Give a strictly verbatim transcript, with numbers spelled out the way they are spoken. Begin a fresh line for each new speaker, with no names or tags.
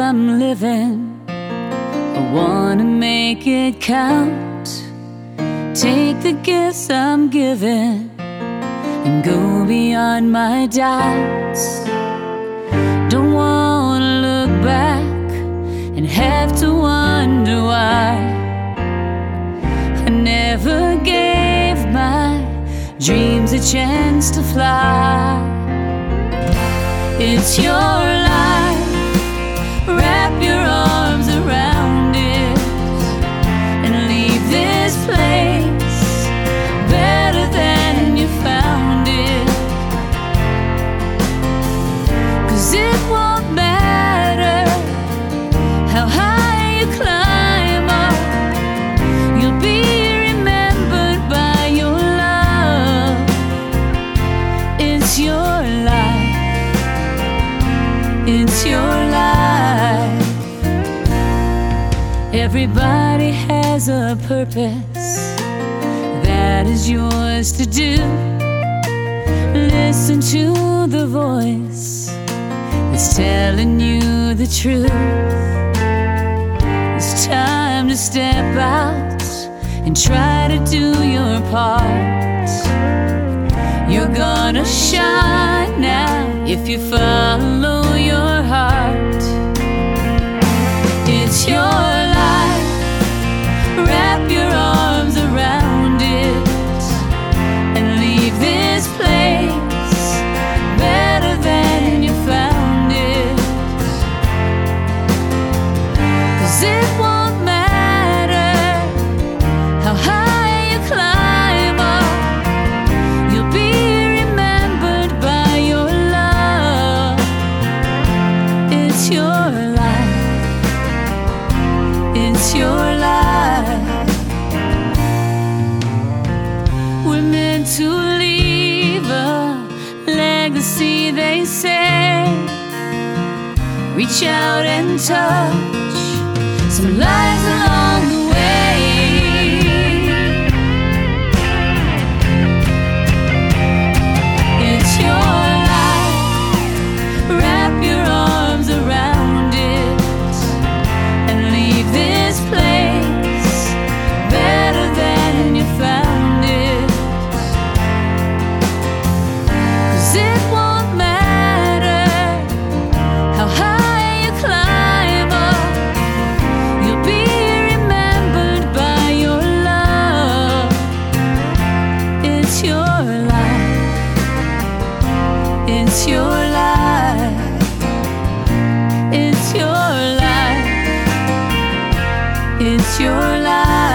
I'm living, I wanna make it count. Take the gifts I'm given and go beyond my doubts. Don't wanna look back and have to wonder why I never gave my dreams a chance to fly. It's your life, wrap your arms around it and leave this place better than you found it. 'Cause it won't matter how high you climb up, you'll be remembered by your love. It's your life, it's your life. Everybody has a purpose that is yours to do. Listen to the voice that's telling you the truth. It's time to step out and try to do your part. You're gonna shine now if you follow your heart. It's your life, wrap your arms around it and leave this place better than you found it. 'Cause it won't matter how high you climb up, you'll be remembered by your love. It's your life, it's your life. We're meant to leave a legacy, they say. Reach out and touch some lives along the way. It's your life, wrap your arms around it and leave this place better than you found it. 'Cause it won't matter how high you climb up, you'll be remembered by your love. It's your life, it's your life, it's your life, it's your life.